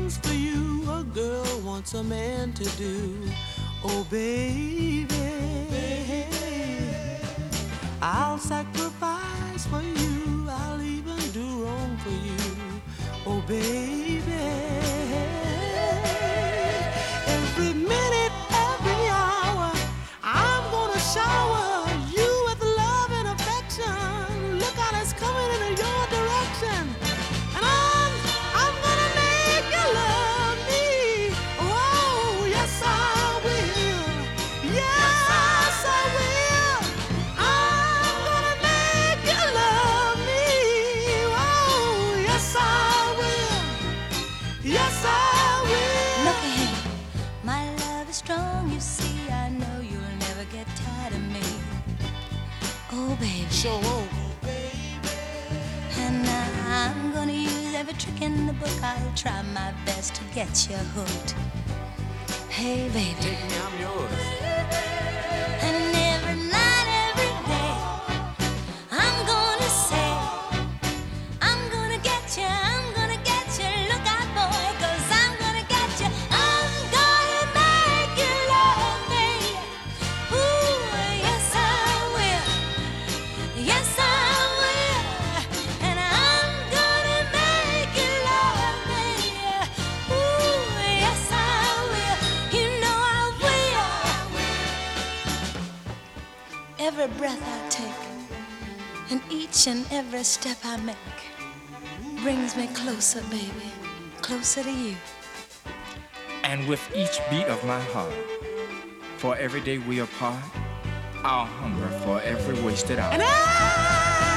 things for you a girl wants a man to do. Oh, baby, I'll sacrifice for you. I'll even do wrong for you. Oh, baby, every minute, every hour, I'm gonna shower you with love and affection. Look out, it's coming in your direction. And I'm gonna make you love me. Oh, yes, I will. Yes, I will. I'm gonna make you love me. Oh, yes, I will. Yes, I will. Look ahead, my love is strong, you see. I know you'll never get tired of me. Oh, baby. So, And I'm gonna use every trick in the book. I'll try my best to get you hooked. Hey, baby. take me, I'm yours. And every night, every day, I'm gonna say, I'm gonna get you, I'm gonna get you. Look out, boy, 'cause I'm gonna get you. I'm gonna make you love me. Ooh, yes, I will. Yes, I will. And I'm gonna make you love me. Ooh, yes, I will. You know I will. Every breath I take and each and every step I make brings me closer, baby, closer to you. And with each beat of my heart, for every day we apart, I'll hunger for every wasted hour. And I